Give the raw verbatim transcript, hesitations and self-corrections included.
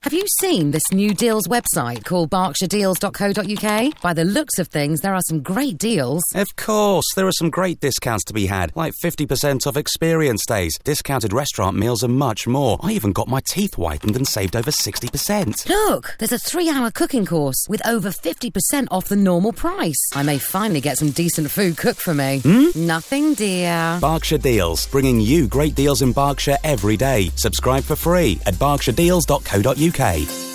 Have you seen this new deals website called berkshire deals dot co dot uk? By the looks of things, there are some great deals. Of course, there are some great discounts to be had, like fifty percent off experience days, discounted restaurant meals and much more. I even got my teeth whitened and saved over sixty percent. Look, there's a three-hour cooking course with over fifty percent off the normal price. I may finally get some decent food cooked for me. Hmm? Nothing, dear. Berkshire Deals, bringing you great deals in Berkshire every day. Subscribe for free at berkshire deals dot co dot uk.